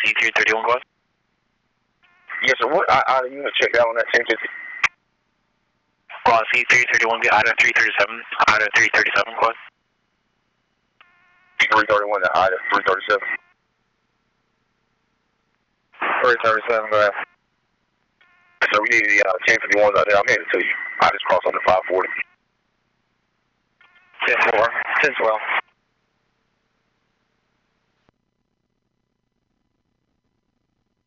C331 call. Yes, sir. What IDA unit check out on that 1050? C331, get IDA 337, IDA 337 call. 331 to IDA 337. 337, go ahead. So we need the 1051s out there. I'm headed to you. I just crossed on the 540. 10-4, 10-12.